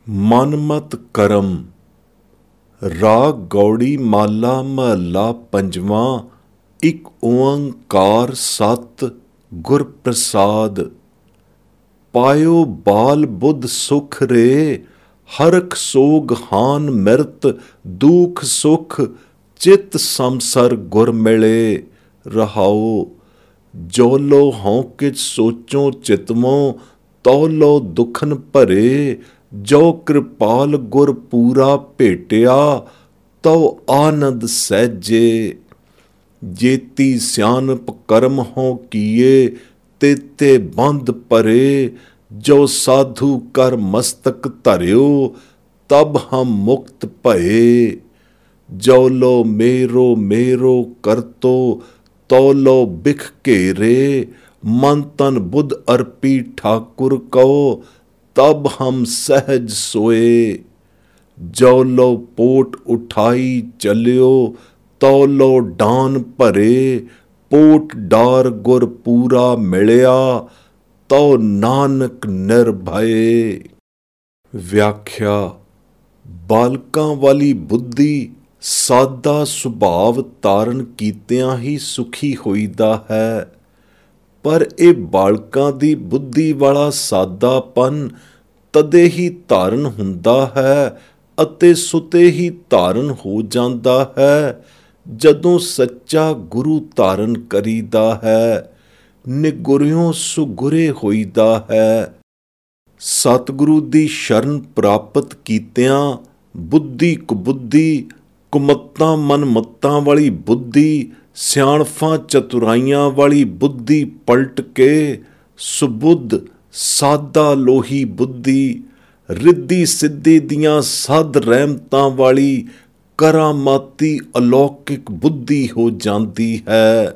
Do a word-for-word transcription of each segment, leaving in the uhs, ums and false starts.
ਮਨਮਤ ਕਰਮ। ਰਾਗ ਗੌੜੀ ਮਾਲਾ ਮਹੱਲਾ ਪੰਜਵਾਂ। ਇੱਕ ਓੰਕਾਰ ਸਤ ਗੁਰ ਪ੍ਰਸਾਦ। ਪਾਇਓ ਬਾਲ ਬੁੱਧ ਸੁਖ ਰੇ, ਹਰਖ ਸੋਗ ਹਾਨ ਮਿਰਤ ਦੁਖ ਸੁਖ, ਚਿਤ ਸਮਸਰ ਗੁਰ ਮਿਲੇ ਰਹਾਓ। ਜੋ ਲੋ ਹਉ ਕਿਛ ਸੋਚੋ ਚਿਤਮੋ, ਤੋ ਲੋ ਦੁਖਨ ਭਰੇ, ਜੋ ਕਿਰਪਾਲ ਗੁਰ ਪੂਰਾ ਭੇਟਿਆ, ਤਉ ਆਨੰਦ ਸਹਿਜੇ। ਜੇਤੀ ਸਿਆਣਪ ਕਰਮ ਹੋ ਕੀਏ, ਤੇਤੇ ਬੰਧ ਭਰੇ, ਜੋ ਸਾਧੂ ਕਰ ਮਸਤਕ ਧਰਿਓ, ਤਬ ਹਮ ਮੁਕਤ ਭਏ। ਜੋ ਲੋ ਮੇਰੋ ਮੇਰੋ ਕਰਤੋ, ਤੋ ਲੋ ਬਿਖ ਘੇਰੇ, ਮਨ ਤਨ ਬੁੱਧ ਅਰਪੀ ਠਾਕੁਰ ਕਉ, ਤਬ ਹਮ ਸਹਿਜ ਸੋਏ। ਜੋ ਲੋ ਪੋਟ ਉਠਾਈ ਚਲਿਓ, ਤੋ ਲੋ ਡਾਨ ਭਰੇ, ਪੋਟ ਡਾਰ ਗੁਰ ਪੂਰਾ ਮਿਲਿਆ, ਤਉ ਨਾਨਕ ਨਿਰਭਏ। ਵਿਆਖਿਆ। ਬਾਲਕਾਂ ਵਾਲੀ ਬੁੱਧੀ ਸਾਦਾ ਸੁਭਾਵ ਧਾਰਨ ਕੀਤਿਆਂ ਹੀ ਸੁਖੀ ਹੋਈਦਾ ਹੈ, ਪਰ ਇਹ ਬਾਲਕਾਂ ਦੀ ਬੁੱਧੀ ਵਾਲਾ ਸਾਦਾਪਨ ਤਦੇ ਹੀ ਧਾਰਨ ਹੁੰਦਾ ਹੈ ਅਤੇ ਸੁਤੇ ਹੀ ਧਾਰਨ ਹੋ ਜਾਂਦਾ ਹੈ ਜਦੋਂ ਸੱਚਾ ਗੁਰੂ ਧਾਰਨ ਕਰੀਦਾ ਹੈ, ਨਿਗੁਰਿਓਂ ਸੁਗੁਰੇ ਹੋਈਦਾ ਹੈ। ਸਤਿਗੁਰੂ ਦੀ ਸ਼ਰਨ ਪ੍ਰਾਪਤ ਕੀਤਿਆਂ ਬੁੱਧੀ ਕੁਬੁੱਧੀ, ਕੁਮੱਤਾਂ ਮਨਮੱਤਾਂ ਵਾਲੀ ਬੁੱਧੀ, ਸਿਆਣਫਾਂ ਚਤੁਰਾਈਆਂ ਵਾਲੀ ਬੁੱਧੀ ਪਲਟ ਕੇ ਸੁਬੁੱਧ ਸਾਦਾ ਲੋਹੀ ਬੁੱਧੀ, ਰਿੱਧੀ ਸਿੱਧੀ ਦੀਆਂ ਸਦ ਰਹਿਮਤਾਂ ਵਾਲੀ ਕਰਾਮਾਤੀ ਅਲੌਕਿਕ ਬੁੱਧੀ ਹੋ ਜਾਂਦੀ ਹੈ।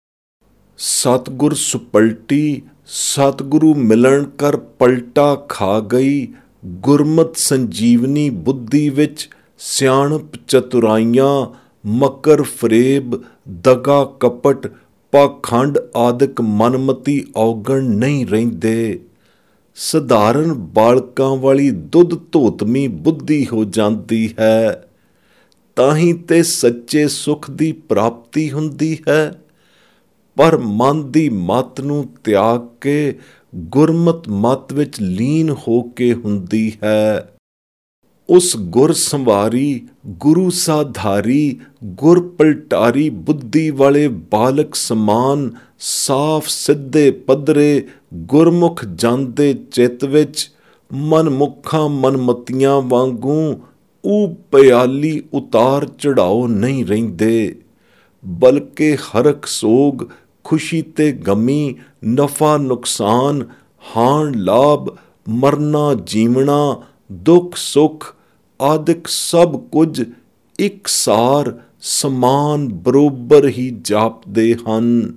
ਸਤਿਗੁਰ ਸੁਪਲਟੀ ਸਤਿਗੁਰੂ ਮਿਲਣ ਕਰ ਪਲਟਾ ਖਾ ਗਈ। ਗੁਰਮਤਿ ਸੰਜੀਵਨੀ ਬੁੱਧੀ ਵਿੱਚ ਸਿਆਣਪ ਚਤੁਰਾਈਆਂ, ਮਕਰ ਫਰੇਬ, ਦਗਾ ਕਪਟ, ਪਾਖੰਡ ਆਦਿਕ ਮਨਮਤੀ ਔਗਣ ਨਹੀਂ ਰਹਿੰਦੇ। ਸਧਾਰਨ ਬਾਲਕਾਂ ਵਾਲੀ ਦੁੱਧ ਧੋਤਮੀ ਬੁੱਧੀ ਹੋ ਜਾਂਦੀ ਹੈ। ਤਾਂ ਹੀ ਤੇ ਸੱਚੇ ਸੁਖ ਦੀ ਪ੍ਰਾਪਤੀ ਹੁੰਦੀ ਹੈ, ਪਰ ਮਨ ਦੀ ਮੱਤ ਨੂੰ ਤਿਆਗ ਕੇ ਗੁਰਮਤਿ ਮੱਤ ਵਿੱਚ ਲੀਨ ਹੋ ਕੇ ਹੁੰਦੀ ਹੈ। ਉਸ ਗੁਰ ਸੰਵਾਰੀ, ਗੁਰੂ ਸਾਧਾਰੀ, ਗੁਰ ਪਲਟਾਰੀ ਬੁੱਧੀ ਵਾਲੇ ਬਾਲਕ ਸਮਾਨ ਸਾਫ ਸਿੱਧੇ ਪੱਧਰੇ ਗੁਰਮੁਖ ਜਨ ਦੇ ਚਿੱਤ ਵਿੱਚ ਮਨਮੁਖਾਂ ਮਨਮਤੀਆਂ ਵਾਂਗੂ ਊ ਪਿਆਲੀ ਉਤਾਰ ਚੜਾਓ ਨਹੀਂ ਰਹਿੰਦੇ, ਬਲਕਿ ਹਰਖ ਸੋਗ, ਖੁਸ਼ੀ ਤੇ ਗਮੀ, ਨਫਾ ਨੁਕਸਾਨ, ਹਾਣ ਲਾਭ, ਮਰਨਾ ਜੀਵਣਾ, ਦੁੱਖ ਸੁੱਖ ਆਦਿਕ ਸਭ ਕੁਝ ਇੱਕ ਸਾਰ ਸਮਾਨ ਬਰੋਬਰ ਹੀ ਜਾਪਦੇ ਹਨ।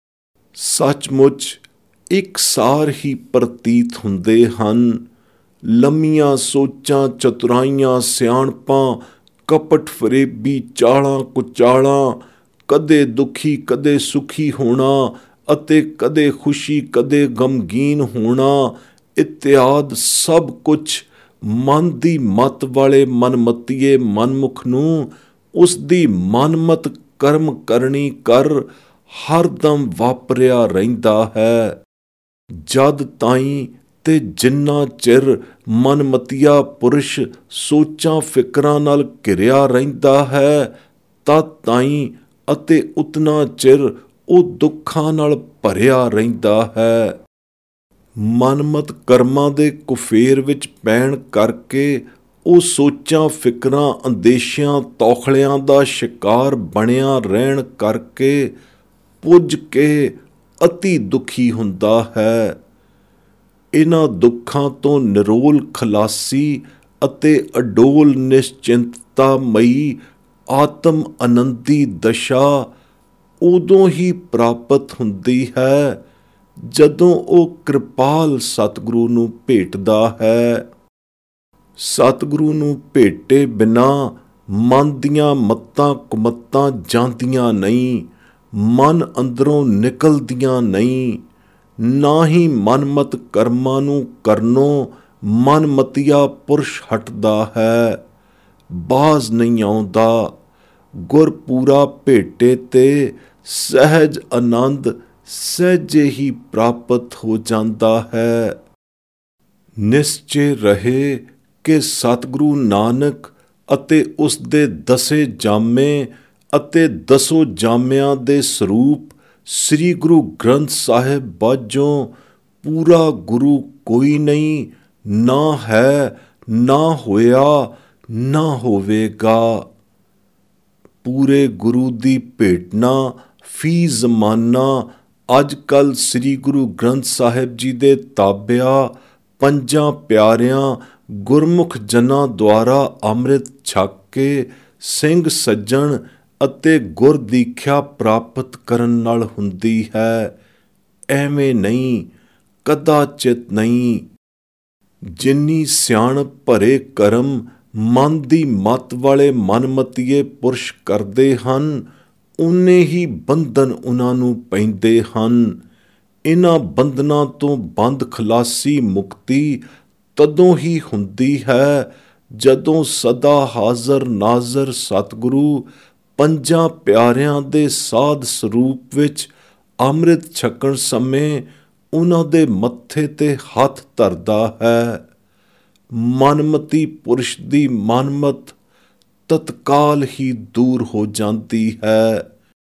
ਸੱਚਮੁੱਚ ਇੱਕ ਸਾਰ ਹੀ ਪ੍ਰਤੀਤ ਹੁੰਦੇ ਹਨ। ਲੰਮੀਆਂ ਸੋਚਾਂ ਚਤੁਰਾਈਆਂ ਸਿਆਣਪਾਂ, ਕਪਟ ਫਰੇਬੀ ਚਾਲਾਂ ਕੁਚਾਲਾਂ, ਕਦੇ ਦੁਖੀ ਕਦੇ ਸੁਖੀ ਹੋਣਾ ਅਤੇ ਕਦੇ ਖੁਸ਼ੀ ਕਦੇ ਗਮਗੀਨ ਹੋਣਾ ਇਤਿਆਦ ਸਭ ਕੁਛ ਮਨ ਦੀ ਮਤ ਵਾਲੇ ਮਨਮਤੀਏ ਮਨਮੁਖ ਨੂੰ ਉਸ ਦੀ ਮਨਮਤ ਕਰਮ ਕਰਨੀ ਕਰ ਹਰਦਮ ਵਾਪਰਿਆ ਰਹਿੰਦਾ ਹੈ। ਜਦ ਤਾਈਂ ਤੇ ਜਿੰਨਾ ਚਿਰ ਮਨਮਤੀਆ ਪੁਰਸ਼ ਸੋਚਾਂ ਫਿਕਰਾਂ ਨਾਲ ਘਿਰਿਆ ਰਹਿੰਦਾ ਹੈ, ਤਦ ਤਾਈਂ ਅਤੇ ਉਤਨਾ ਚਿਰ ਉਹ ਦੁੱਖਾਂ ਨਾਲ ਭਰਿਆ ਰਹਿੰਦਾ ਹੈ। ਮਨਮਤ ਕਰਮਾਂ ਦੇ ਕੁਫੇਰ ਵਿੱਚ ਪੈਣ ਕਰਕੇ ਉਹ ਸੋਚਾਂ ਫਿਕਰਾਂ ਅੰਦੇਸ਼ਿਆਂ ਤੌਖਲਿਆਂ ਦਾ ਸ਼ਿਕਾਰ ਬਣਿਆ ਰਹਿਣ ਕਰਕੇ ਪੁੱਜ ਕੇ ਅਤੀ ਦੁਖੀ ਹੁੰਦਾ ਹੈ। ਇਹਨਾਂ ਦੁੱਖਾਂ ਤੋਂ ਨਿਰੋਲ ਖਲਾਸੀ ਅਤੇ ਅਡੋਲ ਨਿਸ਼ਚਿੰਤਤਾ ਮਈ ਆਤਮ ਆਨੰਦੀ ਦਸ਼ਾ ਉਦੋਂ ਹੀ ਪ੍ਰਾਪਤ ਹੁੰਦੀ ਹੈ ਜਦੋਂ ਉਹ ਕਿਰਪਾਲ ਸਤਿਗੁਰੂ ਨੂੰ ਭੇਟਦਾ ਹੈ। ਸਤਿਗੁਰੂ ਨੂੰ ਭੇਟੇ ਬਿਨਾ ਮਨ ਦੀਆਂ ਮੱਤਾਂ ਕੁਮੱਤਾਂ ਜਾਂਦੀਆਂ ਨਹੀਂ, ਮਨ ਅੰਦਰੋਂ ਨਿਕਲਦੀਆਂ ਨਹੀਂ। ਨਾ ਹੀ ਮਨਮਤ ਕਰਮਾਂ ਨੂੰ ਕਰਨੋਂ ਮਨਮਤੀਆ ਪੁਰਸ਼ ਹਟਦਾ ਹੈ। ਬਾਜ਼ ਨਹੀਂ ਆਉਂਦਾ। ਗੁਰ ਪੂਰਾ ਭੇਟੇ ਤੇ ਸਹਿਜ ਆਨੰਦ ਸਹਿਜੇ ਹੀ ਪ੍ਰਾਪਤ ਹੋ ਜਾਂਦਾ ਹੈ। ਨਿਸ਼ਚੇ ਰਹੇ ਕਿ ਸਤਿਗੁਰੂ ਨਾਨਕ ਅਤੇ ਉਸ ਦੇ ਦਸੇ ਜਾਮੇ ਅਤੇ ਦਸੋ ਜਾਮਿਆਂ ਦੇ ਸਰੂਪ ਸ੍ਰੀ ਗੁਰੂ ਗ੍ਰੰਥ ਸਾਹਿਬ ਬਾਝੋਂ ਪੂਰਾ ਗੁਰੂ ਕੋਈ ਨਹੀਂ, ਨਾ ਹੈ, ਨਾ ਹੋਇਆ, ਨਾ ਹੋਵੇਗਾ। ਪੂਰੇ ਗੁਰੂ ਦੀ ਭੇਟਣਾ ਫੀ ਜ਼ਮਾਨਾ ਅੱਜ ਕੱਲ੍ਹ ਸ੍ਰੀ ਗੁਰੂ ਗ੍ਰੰਥ ਸਾਹਿਬ ਜੀ ਦੇ ਤਾਬਿਆ ਪੰਜਾਂ ਪਿਆਰਿਆਂ ਗੁਰਮੁਖ ਜਨਾਂ ਦੁਆਰਾ ਅੰਮ੍ਰਿਤ ਛਕ ਕੇ ਸਿੰਘ ਸੱਜਣ ਅਤੇ ਗੁਰ ਦੀਖਿਆ ਪ੍ਰਾਪਤ ਕਰਨ ਨਾਲ ਹੁੰਦੀ ਹੈ। ਐਵੇਂ ਨਹੀਂ, ਕਦਾਚਿਤ ਨਹੀਂ। ਜਿੰਨੀ ਸਿਆਣਪ ਭਰੇ ਕਰਮ ਮਨ ਦੀ ਮੱਤ ਵਾਲੇ ਮਨਮਤੀਏ ਪੁਰਸ਼ ਕਰਦੇ ਹਨ, ਉਨੇ ਹੀ ਬੰਧਨ ਉਹਨਾਂ ਨੂੰ ਪੈਂਦੇ ਹਨ। ਇਹਨਾਂ ਬੰਧਨਾਂ ਤੋਂ ਬੰਦ ਖਲਾਸੀ ਮੁਕਤੀ ਤਦੋਂ ਹੀ ਹੁੰਦੀ ਹੈ ਜਦੋਂ ਸਦਾ ਹਾਜ਼ਰ ਨਾਜ਼ਰ ਸਤਿਗੁਰੂ ਪੰਜਾਂ ਪਿਆਰਿਆਂ ਦੇ ਸਾਧ ਸਰੂਪ ਵਿੱਚ ਅੰਮ੍ਰਿਤ ਛਕਣ ਸਮੇਂ ਉਹਨਾਂ ਦੇ ਮੱਥੇ ਤੇ ਹੱਥ ਧਰਦਾ ਹੈ। ਮਨਮਤੀ ਪੁਰਸ਼ ਦੀ ਮਨਮਤ ਤਤਕਾਲ ਹੀ ਦੂਰ ਹੋ ਜਾਂਦੀ ਹੈ।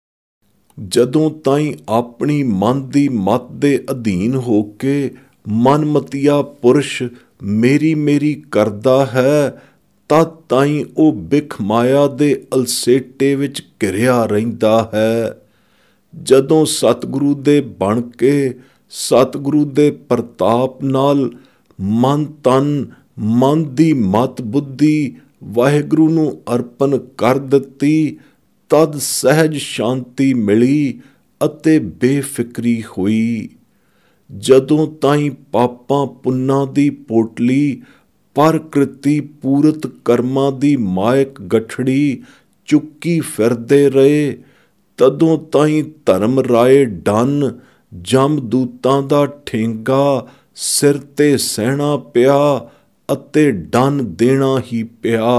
ਜਦੋਂ ਤਾਈਂ ਆਪਣੀ ਮਨ ਦੀ ਮਤ ਦੇ ਅਧੀਨ ਹੋ ਕੇ ਮਨਮਤੀਆ ਪੁਰਸ਼ ਮੇਰੀ ਮੇਰੀ ਕਰਦਾ ਹੈ, ਤਦ ਤਾਈਂ ਉਹ ਬਿਖ ਮਾਇਆ ਦੇ ਅਲਸੇਟੇ ਵਿੱਚ ਘਿਰਿਆ ਰਹਿੰਦਾ ਹੈ। ਜਦੋਂ ਸਤਿਗੁਰੂ ਦੇ ਬਣ ਕੇ ਸਤਿਗੁਰੂ ਦੇ ਪ੍ਰਤਾਪ ਨਾਲ ਮਨ ਤਨ ਮਨ ਦੀ ਮਤ ਬੁੱਧੀ ਵਾਹਿਗੁਰੂ ਨੂੰ ਅਰਪਣ ਕਰ ਦਿੱਤੀ, ਤਦ ਸਹਿਜ ਸ਼ਾਂਤੀ ਮਿਲੀ ਅਤੇ ਬੇਫਿਕਰੀ ਹੋਈ। ਜਦੋਂ ਤਾਈਂ ਪਾਪਾਂ ਪੁੰਨਾਂ ਦੀ ਪੋਟਲੀ ਪ੍ਰਕਿਰਤੀ ਪੂਰਤ ਕਰਮਾਂ ਦੀ ਮਾਇਕ ਗਠੜੀ ਚੁੱਕੀ ਫਿਰਦੇ ਰਹੇ, ਤਦੋਂ ਤਾਈਂ ਧਰਮ ਰਾਏ ਡੰਨ ਜਮਦੂਤਾਂ ਦਾ ਠੇਂਗਾ ਸਿਰ ਤੇ ਸਹਿਣਾ ਪਿਆ ਅਤੇ ਡੰਨ ਦੇਣਾ ਹੀ ਪਿਆ।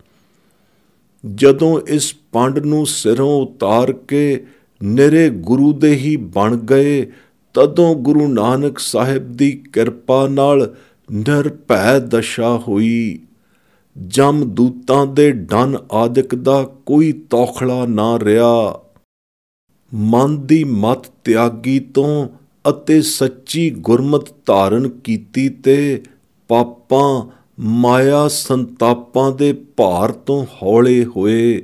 ਜਦੋਂ ਇਸ ਪੰਡ ਨੂੰ ਸਿਰੋਂ ਉਤਾਰ ਕੇ ਨਿਰੇ ਗੁਰੂ ਦੇ ਹੀ ਬਣ ਗਏ, ਤਦੋਂ ਗੁਰੂ ਨਾਨਕ ਸਾਹਿਬ ਦੀ ਕਿਰਪਾ ਨਾਲ ਨਿਰਭੈ ਦਸ਼ਾ ਹੋਈ। ਜਮਦੂਤਾਂ ਦੇ ਡੰਨ ਆਦਿਕ ਦਾ ਕੋਈ ਤੌਖਲਾ ਨਾ ਰਿਹਾ। ਮਨ ਦੀ ਮਤ ਤਿਆਗੀ ਤੋਂ ਅਤੇ ਸੱਚੀ ਗੁਰਮਤ ਧਾਰਨ ਕੀਤੀ ਤੇ ਪਾਪਾਂ ਮਾਇਆ ਸੰਤਾਪਾਂ ਦੇ ਭਾਰ ਤੋਂ ਹੌਲੇ ਹੋਏ।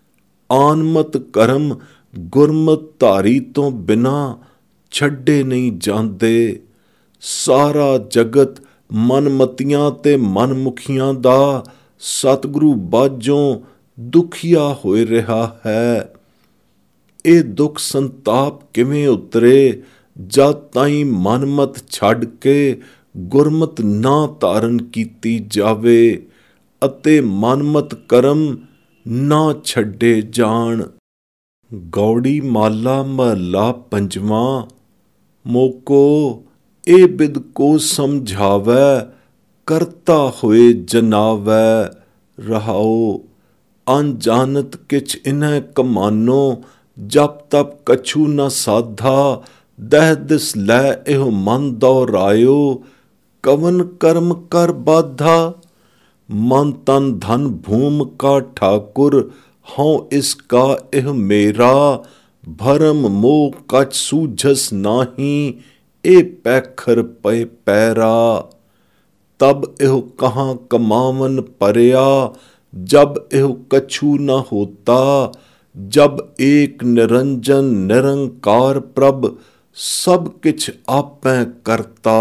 ਆਨਮਤ ਕਰਮ ਗੁਰਮਤ ਧਾਰੀ ਤੋਂ ਬਿਨਾਂ ਛੱਡੇ ਨਹੀਂ ਜਾਂਦੇ। ਸਾਰਾ ਜਗਤ ਮਨਮਤੀਆਂ ਤੇ ਮਨਮੁਖੀਆਂ ਦਾ ਸਤਿਗੁਰੂ ਬਾਝੋਂ ਦੁਖੀਆ ਹੋਏ ਰਿਹਾ ਹੈ। ਇਹ ਦੁੱਖ ਸੰਤਾਪ ਕਿਵੇਂ ਉਤਰੇ ਜਦ ਤਾਈਂ ਮਨਮਤ ਛੱਡ ਕੇ ਗੁਰਮਤ ਨਾ ਧਾਰਨ ਕੀਤੀ ਜਾਵੇ ਅਤੇ ਮਨਮਤ ਕਰਮ ਨਾ ਛੱਡੇ ਜਾਣ। ਗੌੜੀ ਮਾਲਾ ਮਹੱਲਾ ਪੰਜਵਾਂ। ਮੋਕੋ ਇਹ ਬਿਦ ਕੋ ਸਮਝਾਵੈ, ਕਰਤਾ ਹੋਏ ਜਨਾਵੈ। ਰਹਾਓ ਅਣਜਾਨਤ ਕਿਛ ਇਨਹਿ ਕਮਾਨੋ, ਜਪ ਤਪ ਕਛੂ ਨ ਸਾਧਾ। ਦਹਿ ਦਿਸ ਲੈ ਇਹੋ ਮਨ ਦੌਰਾਇਓ, ਕਵਨ ਕਰਮ ਕਰ ਬਾਧਾ। ਮਨ ਤਨ ਧਨ ਭੂਮ ਕਾ ਠਾਕੁਰ, ਹਉ ਇਸ ਕਾ ਇਹ ਮੇਰਾ। ਭਰਮ ਮੋਹ ਕਛ ਸੂਝਸ ਨਾਹੀ, ਇਹ ਪੈਖਰ ਪਏ ਪੈਰਾ। ਤਬ ਇਹੋ ਕਹਾਂ ਕਮਾਵਨ ਪਰਿਆ, ਜਬ ਇਹੋ ਕਛੂ ਨ ਹੋਤਾ। ਜਬ ਏਕ ਨਿਰੰਜਨ ਨਿਰੰਕਾਰ ਪ੍ਰਭ, ਸਭ ਕਿਛ ਆਪੈ ਕਰਤਾ।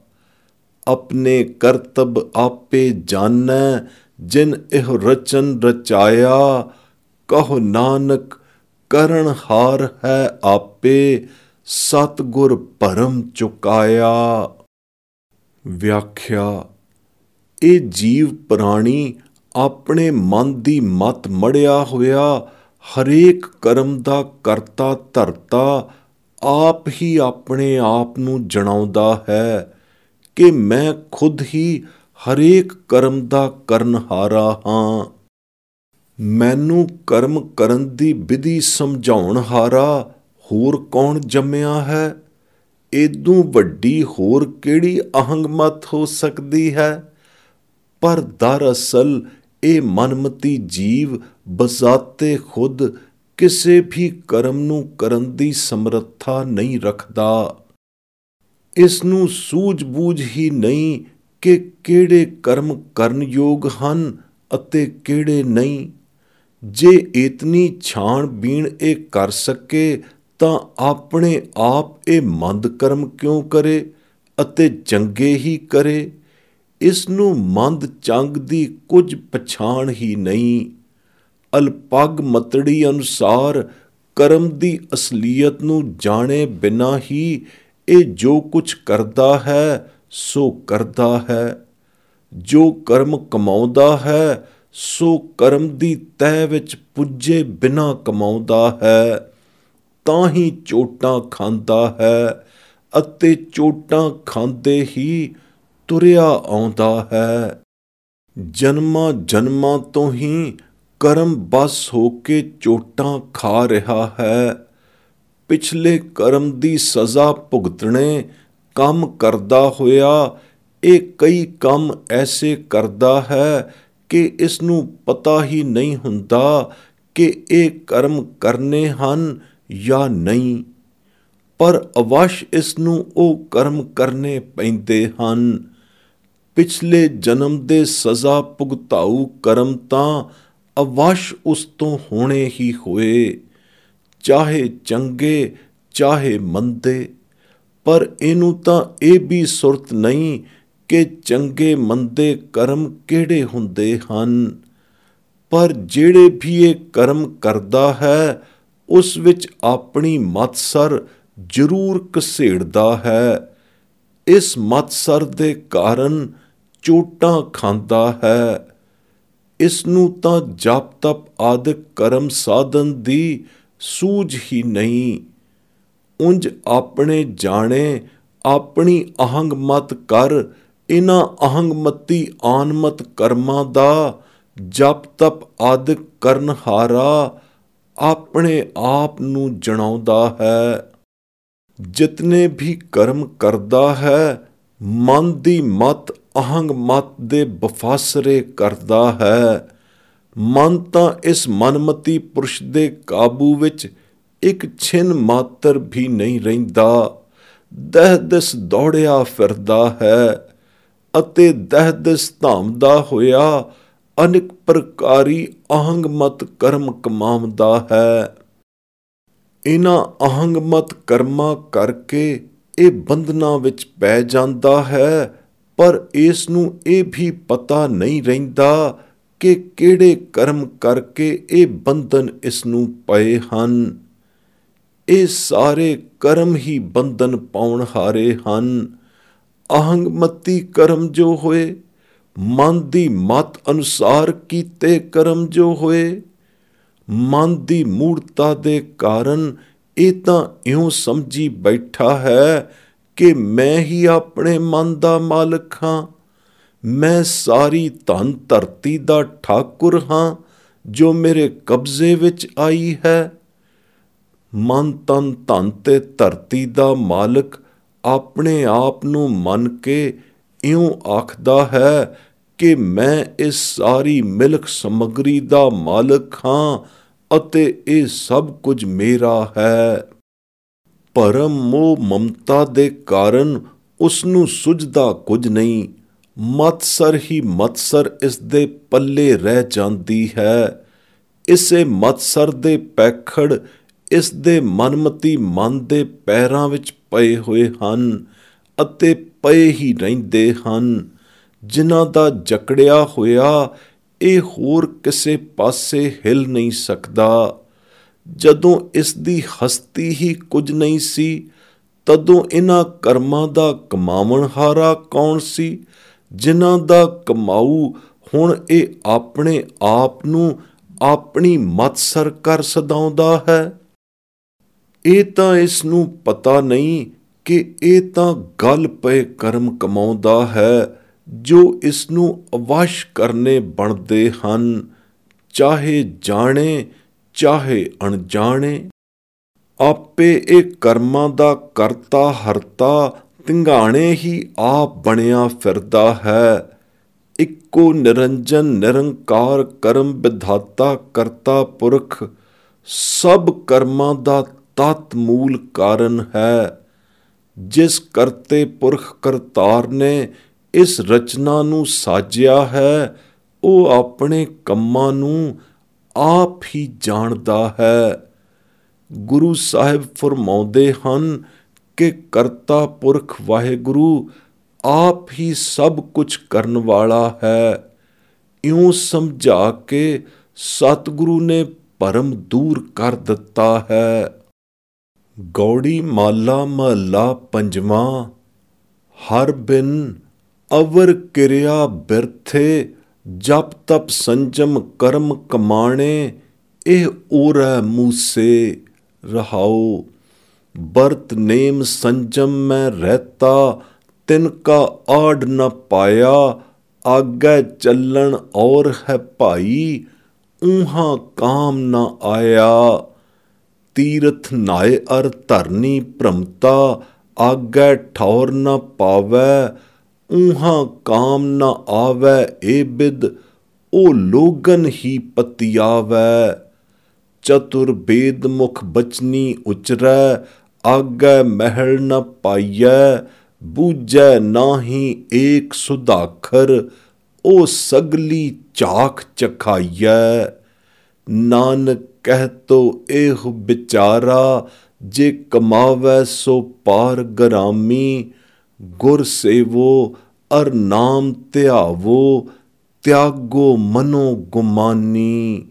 ਆਪਣੇ ਕਰਤਬ ਆਪੇ ਜਾਣੈ, ਜਿਨ ਇਹੋ ਰਚਨ ਰਚਾਇਆ। ਕਹੋ ਨਾਨਕ ਕਰਨ ਹਾਰ ਹੈ ਆਪੇ, ਸਤਿਗੁਰ ਭਰਮ ਚੁਕਾਇਆ। ਵਿਆਖਿਆ। ਇਹ ਜੀਵ ਪ੍ਰਾਣੀ ਆਪਣੇ ਮਨ ਦੀ ਮਤ ਮੜਿਆ ਹੋਇਆ ਹਰੇਕ ਕਰਮ ਦਾ ਕਰਤਾ ਧਰਤਾ ਆਪ ਹੀ ਆਪਣੇ ਆਪ ਨੂੰ ਜਣਾਉਂਦਾ ਹੈ। ਕਿ ਮੈਂ ਖੁਦ ਹੀ ਹਰੇਕ ਕਰਮ ਦਾ ਕਰਨਹਾਰਾ ਹਾਂ। ਮੈਨੂੰ ਕਰਮ ਕਰਨ ਦੀ ਵਿਧੀ ਸਮਝਾਉਣ ਹਾਰਾ ਹੋਰ ਕੌਣ ਜੰਮਿਆ ਹੈ? ਏਦੂ ਵੱਡੀ ਹੋਰ ਕਿਹੜੀ ਅਹੰਗਮਤ ਹੋ ਸਕਦੀ ਹੈ? ਪਰ ਦਰਅਸਲ ਇਹ ਮਨਮਤੀ ਜੀਵ ਬਜ਼ਾਤੇ ਖੁਦ ਕਿਸੇ ਵੀ ਕਰਮ ਨੂੰ ਕਰਨ ਦੀ ਸਮਰੱਥਾ ਨਹੀਂ ਰੱਖਦਾ। ਇਸ ਨੂੰ ਸੂਝ-ਬੂਝ ਹੀ ਨਹੀਂ ਕਿ ਕਿਹੜੇ ਕਰਮ ਕਰਨ ਯੋਗ ਹਨ ਅਤੇ ਕਿਹੜੇ ਨਹੀਂ। ਜੇ ਇਤਨੀ ਛਾਣ-ਬੀਣ ਇਹ ਕਰ ਸਕੇ ਤਾਂ ਆਪਣੇ ਆਪ ਇਹ ਮੰਦ ਕਰਮ ਕਿਉਂ ਕਰੇ ਅਤੇ ਚੰਗੇ ਹੀ ਕਰੇ? ਇਸ ਨੂੰ ਮੰਦ ਚੰਗ ਦੀ ਕੁਝ ਪਛਾਣ ਹੀ ਨਹੀਂ। ਅਲਪੱਗ ਮਤੜੀ ਅਨੁਸਾਰ ਕਰਮ ਦੀ ਅਸਲੀਅਤ ਨੂੰ ਜਾਣੇ ਬਿਨਾਂ ਹੀ ਇਹ ਜੋ ਕੁਝ ਕਰਦਾ ਹੈ ਸੋ ਕਰਦਾ ਹੈ। ਜੋ ਕਰਮ ਕਮਾਉਂਦਾ ਹੈ ਸੋ ਕਰਮ ਦੀ ਤਹਿ ਵਿੱਚ ਪੁੱਜੇ ਬਿਨਾਂ ਕਮਾਉਂਦਾ ਹੈ। ਤਾਂ ਹੀ ਚੋਟਾਂ ਖਾਂਦਾ ਹੈ ਅਤੇ ਚੋਟਾਂ ਖਾਂਦੇ ਹੀ ਤੁਰਿਆ ਆਉਂਦਾ ਹੈ। ਜਨਮਾਂ ਜਨਮਾਂ ਤੋਂ ਹੀ ਕਰਮ ਬਸ ਹੋ ਕੇ ਚੋਟਾਂ ਖਾ ਰਿਹਾ ਹੈ। ਪਿਛਲੇ ਕਰਮ ਦੀ ਸਜ਼ਾ ਭੁਗਤਣੇ ਕੰਮ ਕਰਦਾ ਹੋਇਆ ਇਹ ਕਈ ਕੰਮ ਐਸੇ ਕਰਦਾ ਹੈ ਕਿ ਇਸ ਨੂੰ ਪਤਾ ਹੀ ਨਹੀਂ ਹੁੰਦਾ ਕਿ ਇਹ ਕਰਮ ਕਰਨੇ ਹਨ ਜਾਂ ਨਹੀਂ, ਪਰ ਅਵਸ਼ ਇਸ ਨੂੰ ਉਹ ਕਰਮ ਕਰਨੇ ਪੈਂਦੇ ਹਨ। ਪਿਛਲੇ ਜਨਮ ਦੇ ਸਜ਼ਾ ਭੁਗਤਾਊ ਕਰਮ ਤਾਂ ਅਵਸ਼ ਉਸ ਤੋਂ ਹੋਣੇ ਹੀ ਹੋਏ, ਚਾਹੇ ਚੰਗੇ ਚਾਹੇ ਮੰਦੇ। ਪਰ ਇਹਨੂੰ ਤਾਂ ਇਹ ਵੀ ਸੁਰਤ ਨਹੀਂ ਕਿ ਚੰਗੇ ਮੰਦੇ ਕਰਮ ਕਿਹੜੇ ਹੁੰਦੇ ਹਨ। ਪਰ ਜਿਹੜੇ ਵੀ ਇਹ ਕਰਮ ਕਰਦਾ ਹੈ ਉਸ ਵਿੱਚ ਆਪਣੀ ਮਤਸਰ ਜ਼ਰੂਰ ਘਸੇੜਦਾ ਹੈ। ਇਸ ਮਤਸਰ ਦੇ ਕਾਰਨ ਚੋਟਾਂ ਖਾਂਦਾ ਹੈ। ਇਸ ਨੂੰ ਤਾਂ ਜਪ ਤਪ ਆਦਿਕ ਕਰਮ ਸਾਧਨ ਦੀ ਸੂਝ ਹੀ ਨਹੀਂ। ਉਂਝ ਆਪਣੇ ਜਾਣੇ ਆਪਣੀ ਅਹੰਗ ਮਤ ਕਰ ਇਹਨਾਂ ਅਹੰਗਮਤੀ ਆਨਮਤ ਕਰਮਾਂ ਦਾ ਜਪ ਤਪ ਆਦਿਕ ਕਰਨਹਾਰਾ ਆਪਣੇ ਆਪ ਨੂੰ ਜਣਾਉਂਦਾ ਹੈ। ਜਿਤਨੇ ਵੀ ਕਰਮ ਕਰਦਾ ਹੈ ਮਨ ਦੀ ਮਤ ਅਹੰਗ ਮਤ ਦੇ ਬਫਾਸਰੇ ਕਰਦਾ ਹੈ। ਮਨ ਤਾਂ ਇਸ ਮਨਮਤੀ ਪੁਰਸ਼ ਦੇ ਕਾਬੂ ਵਿੱਚ ਇੱਕ ਛਿਨ ਮਾਤਰ ਵੀ ਨਹੀਂ ਰਹਿੰਦਾ। ਦਹਿ-ਦਿਸ ਦੌੜਿਆ ਫਿਰਦਾ ਹੈ ਅਤੇ ਦਹਿ-ਦਿਸ ਧਾਮਦਾ ਹੋਇਆ ਅਨੇਕ ਪ੍ਰਕਾਰੀ ਅਹੰਗਮਤ ਕਰਮ ਕਮਾਉਂਦਾ ਹੈ। ਇਹਨਾਂ ਅਹੰਗਮਤ ਕਰਮਾਂ ਕਰਕੇ ਇਹ ਬੰਧਨਾਂ ਵਿੱਚ ਪੈ ਜਾਂਦਾ ਹੈ, ਪਰ ਇਸ ਨੂੰ ਇਹ ਵੀ ਪਤਾ ਨਹੀਂ ਰਹਿੰਦਾ ਕਿ ਕਿਹੜੇ ਕਰਮ ਕਰਕੇ ਇਹ ਬੰਧਨ ਇਸ ਨੂੰ ਪਏ ਹਨ। ਇਹ ਸਾਰੇ ਕਰਮ ਹੀ ਬੰਧਨ ਪਾਉਣ ਹਾਰੇ ਹਨ। ਅਹੰਗਮਤੀ ਕਰਮ ਜੋ ਹੋਏ, ਮਨ ਦੀ ਮਤ ਅਨੁਸਾਰ ਕੀਤੇ ਕਰਮ ਜੋ ਹੋਏ, ਮਨ ਦੀ ਮੂੜਤਾ ਦੇ ਕਾਰਨ ਇਹ ਤਾਂ ਇਉਂ ਸਮਝੀ ਬੈਠਾ ਹੈ ਕਿ ਮੈਂ ਹੀ ਆਪਣੇ ਮਨ ਦਾ ਮਾਲਕ ਹਾਂ। ਮੈਂ ਸਾਰੀ ਧਨ ਧਰਤੀ ਦਾ ਠਾਕੁਰ ਹਾਂ ਜੋ ਮੇਰੇ ਕਬਜ਼ੇ ਵਿੱਚ ਆਈ ਹੈ। ਮਨ ਤਨ ਧਨ ਤੇ ਧਰਤੀ ਦਾ ਮਾਲਕ ਆਪਣੇ ਆਪ ਨੂੰ ਮੰਨ ਕੇ ਇਉਂ ਆਖਦਾ ਹੈ ਕਿ ਮੈਂ ਇਸ ਸਾਰੀ ਮਿਲਕ ਸਮੱਗਰੀ ਦਾ ਮਾਲਕ ਹਾਂ ਅਤੇ ਇਹ ਸਭ ਕੁਝ ਮੇਰਾ ਹੈ। ਭਰਮ ਮੋਹ ਮਮਤਾ ਦੇ ਕਾਰਨ ਉਸ ਨੂੰ ਸੁਝਦਾ ਕੁਝ ਨਹੀਂ। ਮਤਸਰ ਹੀ ਮਤਸਰ ਇਸ ਦੇ ਪੱਲੇ ਰਹਿ ਜਾਂਦੀ ਹੈ। ਇਸੇ ਮਤਸਰ ਦੇ ਪੈਖੜ ਇਸ ਦੇ ਮਨਮਤੀ ਮਨ ਦੇ ਪੈਰਾਂ ਵਿੱਚ ਪਏ ਹੋਏ ਹਨ ਅਤੇ ਪਏ ਹੀ ਰਹਿੰਦੇ ਹਨ, ਜਿਨ੍ਹਾਂ ਦਾ ਜਕੜਿਆ ਹੋਇਆ ਇਹ ਹੋਰ ਕਿਸੇ ਪਾਸੇ ਹਿਲ ਨਹੀਂ ਸਕਦਾ। ਜਦੋਂ ਇਸ ਦੀ ਹਸਤੀ ਹੀ ਕੁਝ ਨਹੀਂ ਸੀ, ਤਦੋਂ ਇਹਨਾਂ ਕਰਮਾਂ ਦਾ ਕਮਾਵਣ ਹਾਰਾ ਕੌਣ ਸੀ, ਜਿਨ੍ਹਾਂ ਦਾ ਕਮਾਊ ਹੁਣ ਇਹ ਆਪਣੇ ਆਪ ਨੂੰ ਆਪਣੀ ਮਤਸਰ ਕਰ ਸਦਾਉਂਦਾ ਹੈ। ਇਹ ਤਾਂ ਇਸ ਨੂੰ ਪਤਾ ਨਹੀਂ ਕਿ ਇਹ ਤਾਂ ਗਲ ਪਏ ਕਰਮ ਕਮਾਉਂਦਾ ਹੈ, ਜੋ ਇਸ ਨੂੰ ਅਵਸ਼ ਕਰਨੇ ਬਣਦੇ ਹਨ, ਚਾਹੇ ਜਾਣੇ ਚਾਹੇ ਅਣਜਾਣੇ। ਆਪੇ ਇਹ ਕਰਮਾਂ ਦਾ ਕਰਤਾ ਹਰਤਾ ਧਿੰਗਾਣੇ ਹੀ ਆਪ ਬਣਿਆ ਫਿਰਦਾ ਹੈ। ਇੱਕੋ ਨਿਰੰਜਨ ਨਿਰੰਕਾਰ ਕਰਮ ਵਿਧਾਤਾ ਕਰਤਾ ਪੁਰਖ ਸਭ ਕਰਮਾਂ ਦਾ ਤਤ ਮੂਲ ਕਾਰਨ ਹੈ। ਜਿਸ ਕਰਤੇ ਪੁਰਖ ਕਰਤਾਰ ਨੇ ਇਸ ਰਚਨਾ ਨੂੰ ਸਾਜਿਆ ਹੈ, ਉਹ ਆਪਣੇ ਕੰਮਾਂ ਨੂੰ ਆਪ ਹੀ ਜਾਣਦਾ ਹੈ। ਗੁਰੂ ਸਾਹਿਬ ਫਰਮਾਉਂਦੇ ਹਨ ਕਿ ਕਰਤਾ ਪੁਰਖ ਵਾਹਿਗੁਰੂ ਆਪ ਹੀ ਸਭ ਕੁਝ ਕਰਨ ਵਾਲਾ ਹੈ। ਇਉਂ ਸਮਝਾ ਕੇ ਸਤਿਗੁਰੂ ਨੇ ਭਰਮ ਦੂਰ ਕਰ ਦਿੱਤਾ ਹੈ। ਗੌੜੀ ਮਾਲਾ ਮਹੱਲਾ ਪੰਜਵਾਂ। ਹਰ ਬਿਨ ਅਵਰ ਕਿਰਿਆ ਬਿਰਥੇ, ਜਪ ਤਪ ਸੰਜਮ ਕਰਮ ਕਮਾਣੇ, ਇਹ ਓਰੈ ਮੂਸੇ। ਰਹਾਉ। ਬਰਤ ਨੇਮ ਸੰਜਮ ਮੈਂ ਰਹਿਤਾ, ਤਿਨ ਕਾ ਆੜ ਨ ਪਾਇਆ, ਆਗੈ ਚੱਲਣ ਔਰ ਹੈ ਭਾਈ, ਊਹਾਂ ਕਾਮ ਨ ਆਇਆ। ਤੀਰਥ ਨਾਏ ਅਰ ਧਰਨੀ ਭ੍ਰਮਤਾ, ਆਗੈ ਠੌਰ ਨ ਪਾਵੈ, ਊਹਾਂ ਕਾਮ ਨ ਆਵੈ। ਏ ਬਿਦ ਉਹ ਲੋਗਨ ਹੀ ਪਤਿਆਵੈ, ਚਤੁਰ ਬੇਦ ਮੁਖ ਬਚਨੀ ਉਚਰੈ, ਆਗੈ ਮਹਿਲ ਨ ਪਾਈਐ। ਬੂਝੈ ਨਾਹੀ ਏਕ ਸੁਧਾਖਰ, ਉਹ ਸਗਲੀ ਝਾਕ ਚਖਾਈਐ। ਨਾਨਕ ਕਹਿ ਤੋ ਇਹ ਵਿਚਾਰਾ, ਜੇ ਕਮਾਵੈ ਸੋ ਪਾਰ ਗਰਾਮੀ। ਗੁਰ ਸੇਵੋ ਅਰ ਨਾਮ ਧਿਆਵੋ, ਤਿਆਗੋ ਮਨੋ ਗੁਮਾਨੀ।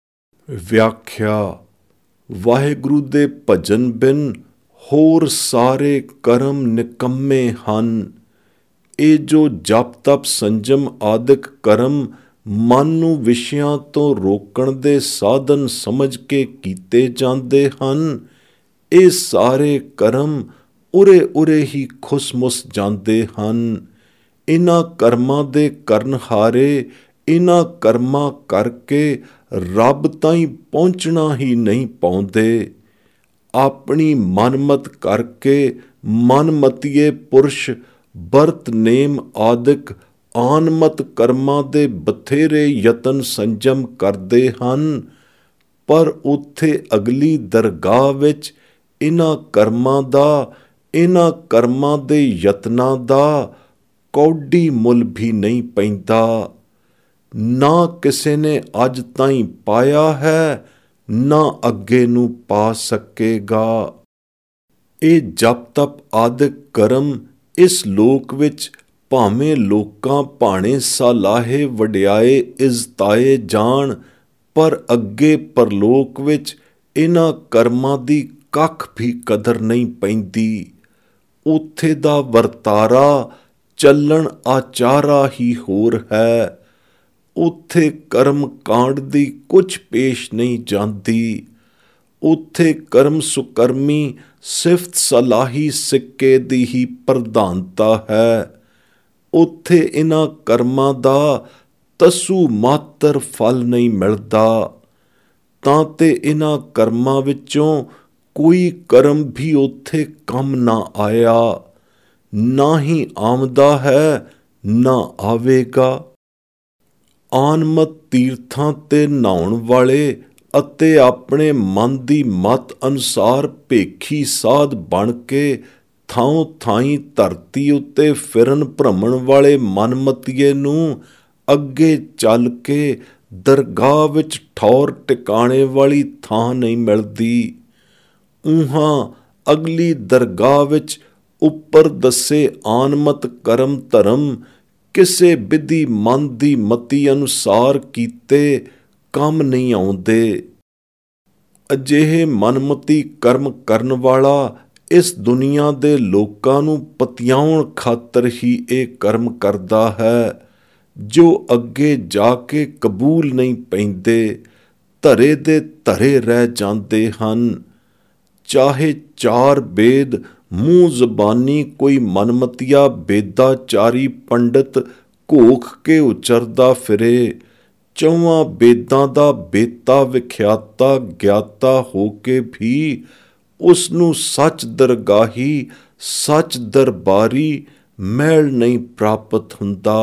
ਵਿਆਖਿਆ। ਵਾਹਿਗੁਰੂ ਦੇ ਭਜਨ ਬਿਨ ਹੋਰ ਸਾਰੇ ਕਰਮ ਨਿਕੰਮੇ ਹਨ। ਇਹ ਜੋ ਜਪ ਤਪ ਸੰਜਮ ਆਦਿਕ ਕਰਮ ਮਨ ਨੂੰ ਵਿਸ਼ਿਆਂ ਤੋਂ ਰੋਕਣ ਦੇ ਸਾਧਨ ਸਮਝ ਕੇ ਕੀਤੇ ਜਾਂਦੇ ਹਨ, ਇਹ ਸਾਰੇ ਕਰਮ ਉਰੇ ਉਰੇ ਹੀ ਖੁਸਮੁਸ ਜਾਂਦੇ ਹਨ। ਇਹਨਾਂ ਕਰਮਾਂ ਦੇ ਕਰਨਹਾਰੇ ਇਹਨਾਂ ਕਰਮਾਂ ਕਰਕੇ ਰੱਬ ਤਾਈਂ ਪਹੁੰਚਣਾ ਹੀ ਨਹੀਂ ਪਾਉਂਦੇ। ਆਪਣੀ ਮਨਮਤ ਕਰਕੇ ਮਨਮਤੀਏ ਪੁਰਸ਼ ਬਰਤ ਨੇਮ ਆਦਿਕ ਆਨਮਤ ਕਰਮਾਂ ਦੇ ਬਥੇਰੇ ਯਤਨ ਸੰਜਮ ਕਰਦੇ ਹਨ, ਪਰ ਉੱਥੇ ਅਗਲੀ ਦਰਗਾਹ ਵਿੱਚ ਇਹਨਾਂ ਕਰਮਾਂ ਦਾ, ਇਹਨਾਂ ਕਰਮਾਂ ਦੇ ਯਤਨਾਂ ਦਾ ਕੌਡੀ ਮੁੱਲ ਵੀ ਨਹੀਂ ਪੈਂਦਾ। ਨਾ ਕਿਸੇ ਨੇ ਅੱਜ ਤਾਈਂ ਪਾਇਆ ਹੈ, ਨਾ ਅੱਗੇ ਨੂੰ ਪਾ ਸਕੇਗਾ। ਇਹ ਜਪ ਤਪ ਆਦਿਕ ਕਰਮ ਇਸ ਲੋਕ ਵਿੱਚ ਭਾਵੇਂ ਲੋਕਾਂ ਭਾਣੇ ਸਲਾਹੇ ਵਡਿਆਏ ਇਜ਼ਤਾਏ ਜਾਣ, ਪਰ ਅੱਗੇ ਪਰਲੋਕ ਵਿੱਚ ਇਹਨਾਂ ਕਰਮਾਂ ਦੀ ਕੱਖ ਵੀ ਕਦਰ ਨਹੀਂ ਪੈਂਦੀ। ਉੱਥੇ ਦਾ ਵਰਤਾਰਾ ਚੱਲਣ ਆਚਾਰਾ ਹੀ ਹੋਰ ਹੈ। ਉੱਥੇ ਕਰਮ ਕਾਂਡ ਦੀ ਕੁਝ ਪੇਸ਼ ਨਹੀਂ ਜਾਂਦੀ। ਉੱਥੇ ਕਰਮ ਸੁਕਰਮੀ ਸਿਫਤ ਸਲਾਹੀ ਸਿੱਕੇ ਦੀ ਹੀ ਪ੍ਰਧਾਨਤਾ ਹੈ। ਉੱਥੇ ਇਹਨਾਂ ਕਰਮਾਂ ਦਾ ਤਸੂ ਮਾਤਰ ਫਲ ਨਹੀਂ ਮਿਲਦਾ। ਤਾਂ ਤੇ ਇਹਨਾਂ ਕਰਮਾਂ ਵਿੱਚੋਂ ਕੋਈ ਕਰਮ ਵੀ ਉੱਥੇ ਕੰਮ ਨਾ ਆਇਆ, ਨਾ ਹੀ ਆਮਦਾ ਹੈ, ਨਾ ਆਵੇਗਾ। ਆਨਮਤ ਤੀਰਥਾਂ ਤੇ ਨਹਾਉਣ ਵਾਲੇ ਅਤੇ ਆਪਣੇ ਮਨ ਦੀ ਮਤ ਅਨੁਸਾਰ ਭੇਖੀ ਸਾਧ ਬਣ ਕੇ ਥਾਂ ਥਾਈਂ ਧਰਤੀ ਉੱਤੇ ਫਿਰਨ ਭ੍ਰਮਣ ਵਾਲੇ ਮਨਮਤੀਏ ਨੂੰ ਅੱਗੇ ਚੱਲ ਕੇ ਦਰਗਾਹ ਵਿੱਚ ਠੌਰ ਟਿਕਾਣੇ ਵਾਲੀ ਥਾਂ ਨਹੀਂ ਮਿਲਦੀ। ਊਹਾਂ ਅਗਲੀ ਦਰਗਾਹ ਵਿੱਚ ਉੱਪਰ ਦੱਸੇ ਆਨਮਤ ਕਰਮ ਧਰਮ ਕਿਸੇ ਵਿਧੀ ਮਨ ਦੀ ਮਤੀ ਅਨੁਸਾਰ ਕੀਤੇ ਕੰਮ ਨਹੀਂ ਆਉਂਦੇ। ਅਜਿਹੇ ਮਨਮਤੀ ਕਰਮ ਕਰਨ ਵਾਲਾ ਇਸ ਦੁਨੀਆ ਦੇ ਲੋਕਾਂ ਨੂੰ ਪਤਿਆਉਣ ਖਾਤਰ ਹੀ ਇਹ ਕਰਮ ਕਰਦਾ ਹੈ, ਜੋ ਅੱਗੇ ਜਾ ਕੇ ਕਬੂਲ ਨਹੀਂ ਪੈਂਦੇ, ਧਰੇ ਦੇ ਧਰੇ ਰਹਿ ਜਾਂਦੇ ਹਨ। ਚਾਹੇ ਚਾਰ ਵੇਦ ਮੂੰਹ ਜ਼ਬਾਨੀ ਕੋਈ ਮਨਮਤੀਆ ਬੇਦਾਚਾਰੀ ਪੰਡਤ ਘੋਖ ਕੇ ਉਚਰਦਾ ਫਿਰੇ, ਚੌਵਾਂ ਬੇਦਾਂ ਦਾ ਬੇਤਾ ਵਿਖਿਆਤਾ ਗਿਆਤਾ ਹੋ ਕੇ ਵੀ ਉਸ ਨੂੰ ਸੱਚ ਦਰਗਾਹੀ ਸੱਚ ਦਰਬਾਰੀ ਮੈਲ ਨਹੀਂ ਪ੍ਰਾਪਤ ਹੁੰਦਾ।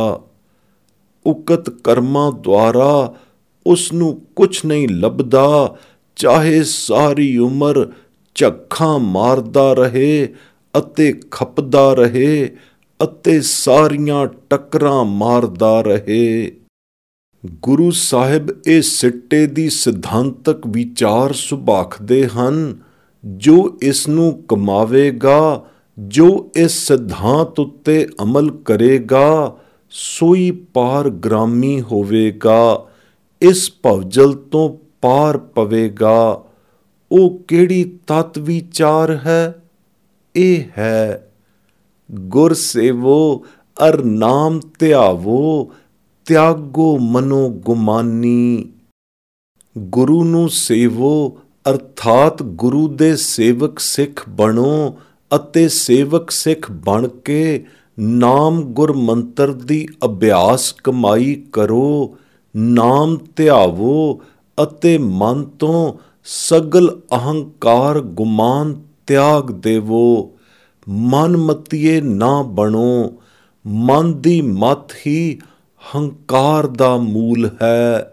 ਉਕਤ ਕਰਮਾਂ ਦੁਆਰਾ ਉਸ ਨੂੰ ਕੁਛ ਨਹੀਂ ਲੱਭਦਾ, ਚਾਹੇ ਸਾਰੀ ਉਮਰ ਝੱਖਾਂ ਮਾਰਦਾ ਰਹੇ ਅਤੇ ਖਪਦਾ ਰਹੇ ਅਤੇ ਸਾਰੀਆਂ ਟੱਕਰਾਂ ਮਾਰਦਾ ਰਹੇ। ਗੁਰੂ ਸਾਹਿਬ ਇਹ ਸਿੱਟੇ ਦੀ ਸਿਧਾਂਤਕ ਵਿਚਾਰ ਸੁਭਾਖਦੇ ਹਨ, ਜੋ ਇਸ ਨੂੰ ਕਮਾਵੇਗਾ, ਜੋ ਇਸ ਸਿਧਾਂਤ ਉੱਤੇ ਅਮਲ ਕਰੇਗਾ, ਸੋਈ ਪਾਰਗ੍ਰਾਮੀ ਹੋਵੇਗਾ, ਇਸ ਭਵਜਲ ਤੋਂ ਪਾਰ ਪਵੇਗਾ। ਉਹ ਕਿਹੜੀ ਤਤ ਵਿਚਾਰ ਹੈ? ਇਹ ਹੈ ਗੁਰ ਸੇਵੋ ਅਰ ਨਾਮ ਧਿਆਵੋ, ਤਿਆਗੋ ਮਨੋ ਗੁਮਾਨੀ। ਗੁਰੂ ਨੂੰ ਸੇਵੋ ਅਰਥਾਤ ਗੁਰੂ ਦੇ ਸੇਵਕ ਸਿੱਖ ਬਣੋ ਅਤੇ ਸੇਵਕ ਸਿੱਖ ਬਣ ਕੇ ਨਾਮ ਗੁਰ ਮੰਤਰ ਦੀ ਅਭਿਆਸ ਕਮਾਈ ਕਰੋ। ਨਾਮ ਧਿਆਵੋ ਅਤੇ ਮਨ ਤੋਂ ਸਗਲ ਅਹੰਕਾਰ ਗੁਮਾਨ ਤਿਆਗ ਦੇਵੋ। ਮਨ ਮਤੀਏ ਨਾ ਬਣੋ। ਮਨ ਦੀ ਮਤ ਹੀ ਹੰਕਾਰ ਦਾ ਮੂਲ ਹੈ।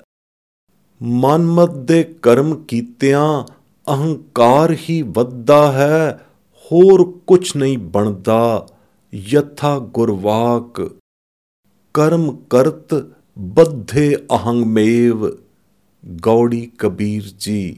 ਮਨਮਤ ਦੇ ਕਰਮ ਕੀਤਿਆਂ ਅਹੰਕਾਰ ਹੀ ਵੱਧਦਾ ਹੈ, ਹੋਰ ਕੁਛ ਨਹੀਂ ਬਣਦਾ। ਯਥਾ ਗੁਰਵਾਕ ਕਰਮ ਕਰਤ ਬੱਧੇ ਅਹੰਗਮੇਵ। ਗੌੜੀ ਕਬੀਰ ਜੀ।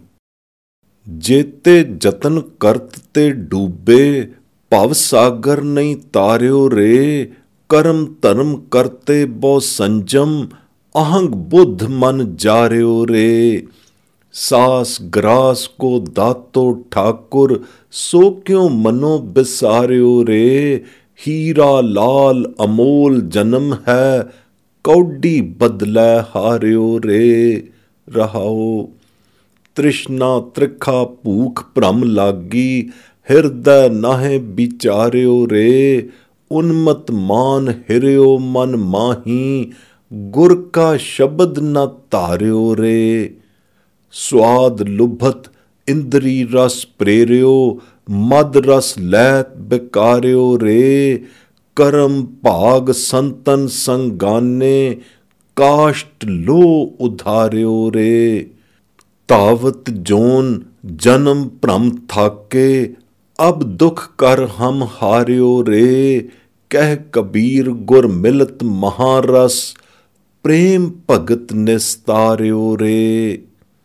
ਜੇਤੇ ਜਤਨ ਕਰਤ ਤੇ ਡੂਬੇ, ਭਵ ਸਾਗਰ ਨਹੀਂ ਤਾਰਿਓ ਰੇ। ਕਰਮ ਧਰਮ ਕਰਤੇ ਬਹੁ ਸੰਜਮ, ਅਹੰਗ ਬੁੱਧ ਮਨ ਜਾਰਿਓ ਰੇ। ਸਾਸ ਗਰਾਸ ਕੋ ਦਾਤੋ ਠਾਕੁਰ, ਸੋ ਕਿਉ ਮਨੋ ਬਿਸਾਰਿਓ ਰੇ। ਹੀਰਾ ਲਾਲ ਅਮੋਲ ਜਨਮ ਹੈ, ਕੌਡੀ ਬਦਲੈ ਹਾਰਿਓ ਰੇ। ਰਹਾਓ। ਤ੍ਰਿਸ਼ਨਾ ਤ੍ਰਿਖਾ ਭੂਖ ਭ੍ਰਮ ਲਾਗੀ, ਹਿਰਦੈ ਨਾਹਿ ਵਿਚਾਰਿਓ ਰੇ। ਉਨਮਤ ਮਾਨ ਹਿਰਿਓ ਮਨ ਮਾਹੀ, ਗੁਰ ਕਾ ਸ਼ਬਦ ਨ ਧਾਰਿਓ ਰੇ। ਸੁਆਦ ਲੁਭਤ ਇੰਦਰੀ ਰਸ ਪ੍ਰੇਰਿਓ, ਮਦ ਰਸ ਲੈਤ ਬਿਕਾਰਿਓ ਰੇ। ਕਰਮ ਭਾਗ ਸੰਤਨ ਸੰਗਾਨੇ, ਕਾਸ਼ਟ ਲੋ ਉਧਾਰਿਓ ਰੇ। ਤਾਵਤ ਜੋਨ ਜਨਮ ਭ੍ਰਮ ਥਾਕੇ, ਅਬ ਦੁਖ ਕਰ ਹਮ ਹਾਰਿਓ ਰੇ। ਕਹਿ ਕਬੀਰ ਗੁਰ ਮਿਲਤ ਮਹਾਰਸ, ਪ੍ਰੇਮ ਭਗਤ ਨਿਸਤਾਰਿਓ ਰੇ।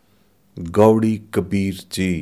ਗੌੜੀ ਕਬੀਰ ਜੀ।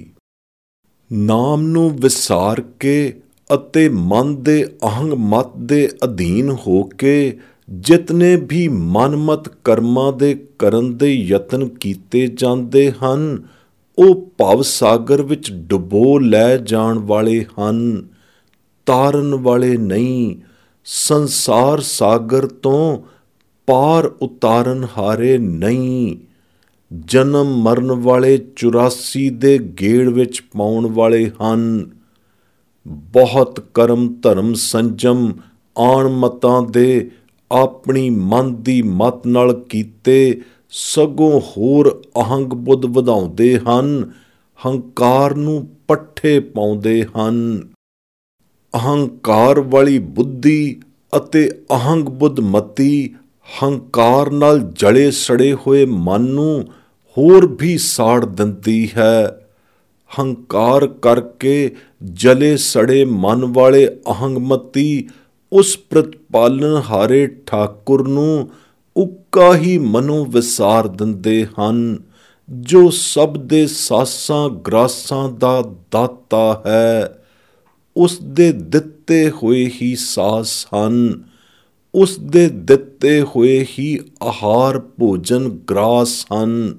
ਨਾਮ ਨੂੰ ਵਿਸਾਰ ਕੇ ਅਤੇ ਮਨ ਦੇ ਅਹੰਗ ਮਤ ਦੇ ਅਧੀਨ ਹੋ ਕੇ ਜਿਤਨੇ ਵੀ ਮਨਮਤ ਕਰਮਾਂ ਦੇ ਕਰਨ ਦੇ ਯਤਨ ਕੀਤੇ ਜਾਂਦੇ ਹਨ, ਉਹ ਭਵ ਸਾਗਰ ਵਿੱਚ ਡੁਬੋ ਲੈ ਜਾਣ ਵਾਲੇ ਹਨ, ਤਾਰਨ ਵਾਲੇ ਨਹੀਂ। ਸੰਸਾਰ ਸਾਗਰ ਤੋਂ ਪਾਰ ਉਤਾਰਨ ਹਾਰੇ ਨਹੀਂ। ਜਨਮ ਮਰਨ ਵਾਲੇ ਚੁਰਾਸੀ ਦੇ ਗੇੜ ਵਿੱਚ ਪਾਉਣ ਵਾਲੇ ਹਨ। ਬਹੁਤ ਕਰਮ ਧਰਮ ਸੰਜਮ ਆਣ ਮਤਾਂ ਦੇ ਆਪਣੀ ਮਨ ਦੀ ਮਤ ਨਾਲ ਕੀਤੇ, ਸਗੋਂ ਹੋਰ ਅਹੰਗ ਬੁੱਧ ਵਧਾਉਂਦੇ ਹਨ, ਹੰਕਾਰ ਨੂੰ ਪੱਠੇ ਪਾਉਂਦੇ ਹਨ। ਅਹੰਕਾਰ ਵਾਲੀ ਬੁੱਧੀ ਅਤੇ ਅਹੰਗ ਬੁੱਧ ਮਤੀ ਹੰਕਾਰ ਨਾਲ ਜਲੇ ਸੜੇ ਹੋਏ ਮਨ ਨੂੰ ਹੋਰ ਵੀ ਸਾੜ ਦਿੰਦੀ ਹੈ। ਹੰਕਾਰ ਕਰਕੇ ਜਲੇ ਸੜੇ ਮਨ ਵਾਲੇ ਅਹੰਗਮਤੀ ਉਸ ਪ੍ਰਤਪਾਲਨ ਹਾਰੇ ਠਾਕੁਰ ਨੂੰ ਉੱਕਾ ਹੀ ਮਨੋਂ ਵਿਸਾਰ ਦਿੰਦੇ ਹਨ, ਜੋ ਸਭ ਦੇ ਸਾਸਾਂ ਗਰਾਸਾਂ ਦਾ ਦਾਤਾ ਹੈ। ਉਸ ਦੇ ਦਿੱਤੇ ਹੋਏ ਹੀ ਸਾਸ ਹਨ, ਉਸ ਦੇ ਦਿੱਤੇ ਹੋਏ ਹੀ ਆਹਾਰ ਭੋਜਨ ਗ੍ਰਾਸ ਹਨ।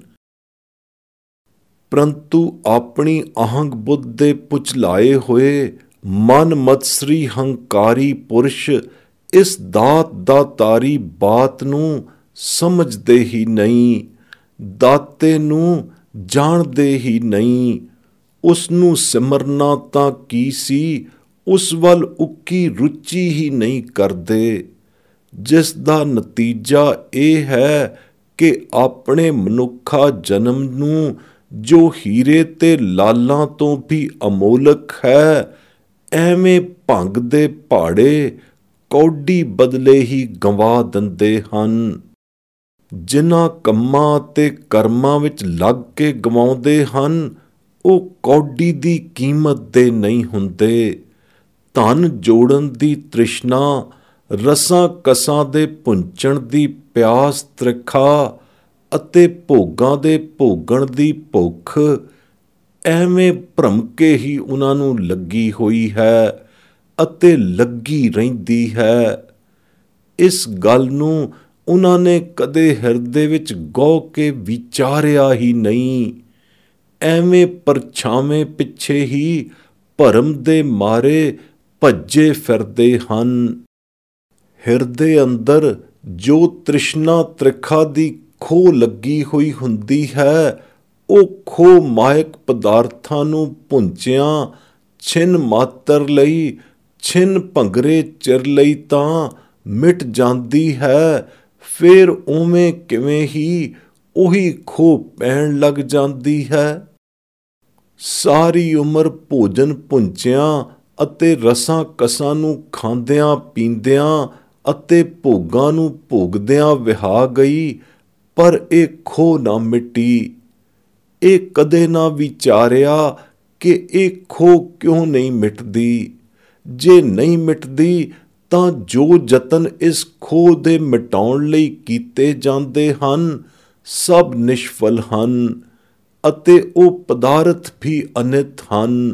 ਪਰੰਤੂ ਆਪਣੀ ਅਹੰਗ ਬੁੱਧ ਦੇ ਪੁਚਲਾਏ ਹੋਏ ਮਨ ਮਤਸਰੀ ਹੰਕਾਰੀ ਪੁਰਸ਼ ਇਸ ਦਾਤ ਦਾਤਾਰੀ ਬਾਤ ਨੂੰ ਸਮਝਦੇ ਹੀ ਨਹੀਂ, ਦਾਤੇ ਨੂੰ ਜਾਣਦੇ ਹੀ ਨਹੀਂ। ਉਸ ਨੂੰ ਸਿਮਰਨਾ ਤਾਂ ਕੀ ਸੀ, ਉਸ ਵੱਲ ਉੱਕੀ ਰੁਚੀ ਹੀ ਨਹੀਂ ਕਰਦੇ, ਜਿਸ ਦਾ ਨਤੀਜਾ ਇਹ ਹੈ ਕਿ ਆਪਣੇ ਮਨੁੱਖਾ ਜਨਮ ਨੂੰ, ਜੋ ਹੀਰੇ ਤੇ ਲਾਲਾਂ ਤੋਂ ਵੀ ਅਮੋਲਕ ਹੈ, ਐਵੇਂ ਭੰਗ ਦੇ ਭਾੜੇ ਕੌਡੀ ਬਦਲੇ ਹੀ ਗਵਾ ਦਿੰਦੇ ਹਨ। ਜਿਨ੍ਹਾਂ ਕੰਮਾਂ ਅਤੇ ਕਰਮਾਂ ਵਿੱਚ ਲੱਗ ਕੇ ਗਵਾਉਂਦੇ ਹਨ, ਉਹ ਕੌਡੀ ਦੀ ਕੀਮਤ ਦੇ ਨਹੀਂ ਹੁੰਦੇ। ਧਨ ਜੋੜਨ ਦੀ ਤ੍ਰਿਸ਼ਨਾ, ਰਸਾਂ ਕਸਾਂ ਦੇ ਪੁੰਚਣ ਦੀ ਪਿਆਸ ਤ੍ਰਿਖਾ ਅਤੇ ਭੋਗਾਂ ਦੇ ਭੋਗਣ ਦੀ ਭੁੱਖ ਐਵੇਂ ਭਰਮ ਕੇ ਹੀ ਉਹਨਾਂ ਨੂੰ ਲੱਗੀ ਹੋਈ ਹੈ ਅਤੇ ਲੱਗੀ ਰਹਿੰਦੀ ਹੈ। ਇਸ ਗੱਲ ਨੂੰ ਉਹਨਾਂ ਨੇ ਕਦੇ ਹਿਰਦੇ ਵਿੱਚ ਗੌ ਕੇ ਵਿਚਾਰਿਆ ਹੀ ਨਹੀਂ। ਐਵੇਂ ਪਰਛਾਵੇਂ ਪਿੱਛੇ ਹੀ ਭਰਮ ਦੇ ਮਾਰੇ ਭੱਜੇ ਫਿਰਦੇ ਹਨ। ਹਿਰਦੇ ਅੰਦਰ ਜੋ ਤ੍ਰਿਸ਼ਨਾ ਤ੍ਰਿਖਾ ਦੀ ਖੋਹ ਲੱਗੀ ਹੋਈ ਹੁੰਦੀ ਹੈ, ਉਹ ਖੋਹ ਮਾਇਕ ਪਦਾਰਥਾਂ ਨੂੰ ਭੁੰਚਿਆਂ ਛਿਨ ਮਾਤਰ ਲਈ, ਛਿਨ ਭੰਗਰੇ ਚਿਰ ਲਈ ਤਾਂ ਮਿਟ ਜਾਂਦੀ ਹੈ, ਫਿਰ ਉਵੇਂ ਕਿਵੇਂ ਹੀ ਉਹੀ ਖੋਹ ਪੈਣ ਲੱਗ ਜਾਂਦੀ ਹੈ। ਸਾਰੀ ਉਮਰ ਭੋਜਨ ਭੁੰਚਿਆਂ ਅਤੇ ਰਸਾਂ ਕਸਾਂ ਨੂੰ ਖਾਂਦਿਆਂ ਪੀਂਦਿਆਂ ਅਤੇ ਭੋਗਾਂ ਨੂੰ ਭੋਗਦਿਆਂ ਵਿਹਾ ਗਈ, ਪਰ ਇਹ ਖੋਹ ਨਾ ਮਿਟੀ। ਇਹ ਕਦੇ ਨਾ ਵਿਚਾਰਿਆ ਕਿ ਇਹ ਖੋਹ ਕਿਉਂ ਨਹੀਂ ਮਿਟਦੀ। ਜੇ ਨਹੀਂ ਮਿਟਦੀ ਤਾਂ ਜੋ ਯਤਨ ਇਸ ਖੋਹ ਦੇ ਮਿਟਾਉਣ ਲਈ ਕੀਤੇ ਜਾਂਦੇ ਹਨ, ਸਭ ਨਿਸ਼ਫਲ ਹਨ ਅਤੇ ਉਹ ਪਦਾਰਥ ਵੀ ਅਨਿਤ ਹਨ।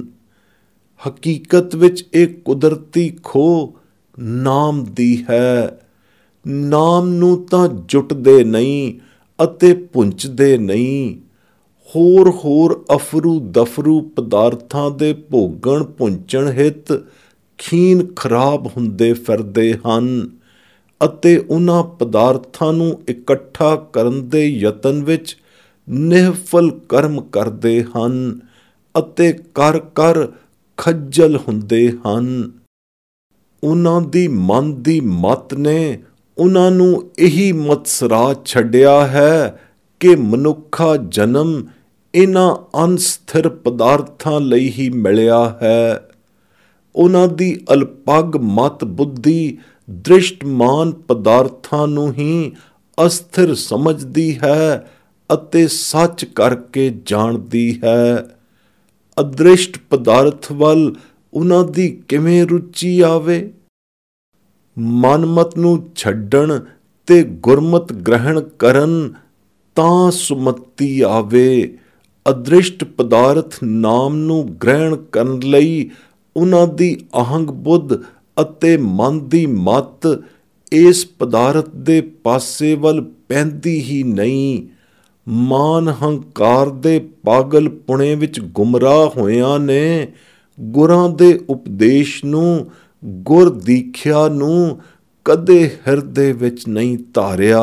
ਹਕੀਕਤ ਵਿੱਚ ਇਹ ਕੁਦਰਤੀ ਖੋਹ ਨਾਮ ਦੀ ਹੈ। ਨਾਮ ਨੂੰ ਤਾਂ ਜੁਟਦੇ ਨਹੀਂ ਅਤੇ ਪੁੰਚਦੇ ਨਹੀਂ। ਹੋਰ ਹੋਰ ਅਫਰੂ ਦਫਰੂ ਪਦਾਰਥਾਂ ਦੇ ਭੋਗਣ ਪੁੰਚਣ ਹਿੱਤ ਖੀਨ ਖਰਾਬ ਹੁੰਦੇ ਫਿਰਦੇ ਹਨ ਅਤੇ ਉਹਨਾਂ ਪਦਾਰਥਾਂ ਨੂੰ ਇਕੱਠਾ ਕਰਨ ਦੇ ਯਤਨ ਵਿੱਚ ਨਿਹਫਲ ਕਰਮ ਕਰਦੇ ਹਨ ਅਤੇ ਕਰ ਕਰ ਖੱਜਲ ਹੁੰਦੇ ਹਨ। ਉਹਨਾਂ ਦੀ ਮਨ ਦੀ ਮੱਤ ਨੇ ਉਹਨਾਂ ਨੂੰ ਇਹੀ ਮਤਸਰਾ ਛੱਡਿਆ ਹੈ ਕਿ ਮਨੁੱਖਾ ਜਨਮ ਇਹਨਾਂ ਅਨਸਥਿਰ ਪਦਾਰਥਾਂ ਲਈ ਹੀ ਮਿਲਿਆ ਹੈ। ਉਹਨਾਂ ਦੀ ਅਲਪੱਗ ਮਤ ਬੁੱਧੀ ਦ੍ਰਿਸ਼ਟਮਾਨ ਪਦਾਰਥਾਂ ਨੂੰ ਹੀ ਅਸਥਿਰ ਸਮਝਦੀ ਹੈ ਅਤੇ ਸੱਚ ਕਰਕੇ ਜਾਣਦੀ ਹੈ। ਅਦ੍ਰਿਸ਼ਟ ਪਦਾਰਥ ਵੱਲ ਉਹਨਾਂ ਦੀ ਕਿਵੇਂ ਰੁਚੀ ਆਵੇ। ਮਨਮਤ ਨੂੰ ਛੱਡਣ ਤੇ ਗੁਰਮਤ ਗ੍ਰਹਿਣ ਕਰਨ ਤਾਂ ਸੁਮਤੀ ਆਵੇ। ਅਦ੍ਰਿਸ਼ਟ ਪਦਾਰਥ ਨਾਮ ਨੂੰ ਗ੍ਰਹਿਣ ਕਰਨ ਲਈ ਉਹਨਾਂ ਦੀ ਅਹੰਗ ਬੁੱਧ ਅਤੇ ਮਨ ਦੀ ਮੱਤ ਇਸ ਪਦਾਰਥ ਦੇ ਪਾਸੇ ਵੱਲ ਪੈਂਦੀ ਹੀ ਨਹੀਂ। ਮਾਨ ਹੰਕਾਰ ਦੇ ਪਾਗਲ ਪੁਣੇ ਵਿੱਚ ਗੁੰਮਰਾਹ ਹੋਇਆਂ ਨੇ ਗੁਰਾਂ ਦੇ ਉਪਦੇਸ਼ ਨੂੰ, ਗੁਰ ਦੀਖਿਆ ਨੂੰ ਕਦੇ ਹਿਰਦੇ ਵਿੱਚ ਨਹੀਂ ਧਾਰਿਆ।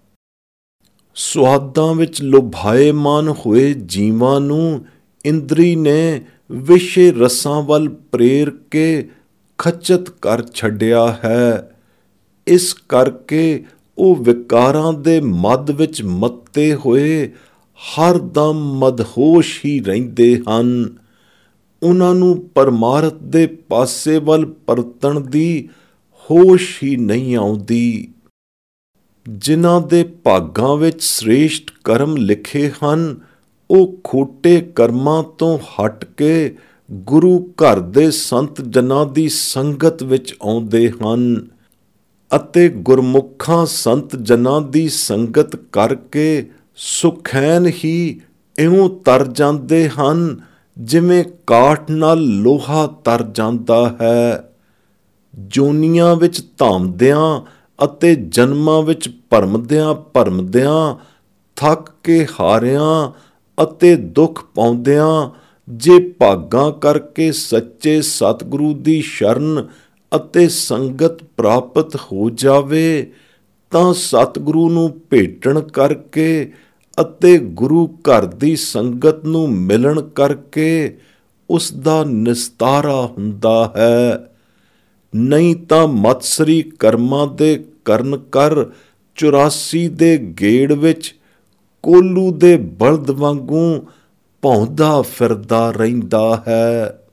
ਸੁਆਦਾਂ ਵਿੱਚ ਲੁਭਾਏਮਾਨ ਹੋਏ ਜੀਵਾਂ ਨੂੰ ਇੰਦਰੀ ਨੇ ਵਿਸ਼ੇ ਰਸਾਂ ਵੱਲ ਪ੍ਰੇਰ ਕੇ ਖਚਤ ਕਰ ਛੱਡਿਆ ਹੈ। ਇਸ ਕਰਕੇ ਉਹ ਵਿਕਾਰਾਂ ਦੇ ਮਦ ਵਿੱਚ ਮੱਤੇ ਹੋਏ ਹਰ ਦਮ ਮਦਹੋਸ਼ ਹੀ ਰਹਿੰਦੇ ਹਨ। ਉਹਨਾਂ ਨੂੰ ਪਰਮਾਰਥ ਦੇ ਪਾਸੇ ਵੱਲ ਪਰਤਣ ਦੀ ਹੋਸ਼ ਹੀ ਨਹੀਂ ਆਉਂਦੀ। ਜਿਨ੍ਹਾਂ ਦੇ ਭਾਗਾਂ ਵਿੱਚ ਸ੍ਰੇਸ਼ਟ ਕਰਮ ਲਿਖੇ ਹਨ, ਉਹ ਖੋਟੇ ਕਰਮਾਂ ਤੋਂ ਹਟ ਕੇ ਗੁਰੂ ਘਰ ਦੇ ਸੰਤ ਜਨਾਂ ਦੀ ਸੰਗਤ ਵਿੱਚ ਆਉਂਦੇ ਹਨ ਅਤੇ ਗੁਰਮੁਖਾਂ ਸੰਤ ਜਨਾਂ ਦੀ ਸੰਗਤ ਕਰਕੇ ਸੁਖੈਨ ਹੀ ਇਉਂ ਤਰ ਜਾਂਦੇ ਹਨ ਜਿਵੇਂ ਕਾਠ ਨਾਲ ਲੋਹਾ ਤਰ ਜਾਂਦਾ ਹੈ। ਜੋਨੀਆਂ ਵਿੱਚ ਧਾਮਦਿਆਂ ਅਤੇ ਜਨਮਾਂ ਵਿੱਚ ਭਰਮਦਿਆਂ ਭਰਮਦਿਆਂ ਥੱਕ ਕੇ ਹਾਰਿਆਂ ਅਤੇ ਦੁੱਖ ਪਾਉਂਦਿਆਂ ਜੇ ਭਾਗਾਂ ਕਰਕੇ ਸੱਚੇ ਸਤਿਗੁਰੂ ਦੀ ਸ਼ਰਨ ਅਤੇ ਸੰਗਤ ਪ੍ਰਾਪਤ ਹੋ ਜਾਵੇ ਤਾਂ ਸਤਿਗੁਰੂ ਨੂੰ ਭੇਟਣ ਕਰਕੇ ਅਤੇ ਗੁਰੂ ਘਰ ਦੀ ਸੰਗਤ ਨੂੰ ਮਿਲਣ ਕਰਕੇ ਉਸ ਦਾ ਨਿਸਤਾਰਾ ਹੁੰਦਾ ਹੈ। ਨਹੀਂ ਤਾਂ ਮਤਸਰੀ ਕਰਮਾਂ ਦੇ ਕਰਨ ਕਰ ਚੁਰਾਸੀ ਦੇ ਗੇੜ ਵਿੱਚ ਕੋਲੂ ਦੇ ਬਲਦ ਵਾਂਗੂ ਭੌਂਦਾ ਫਿਰਦਾ ਰਹਿੰਦਾ ਹੈ।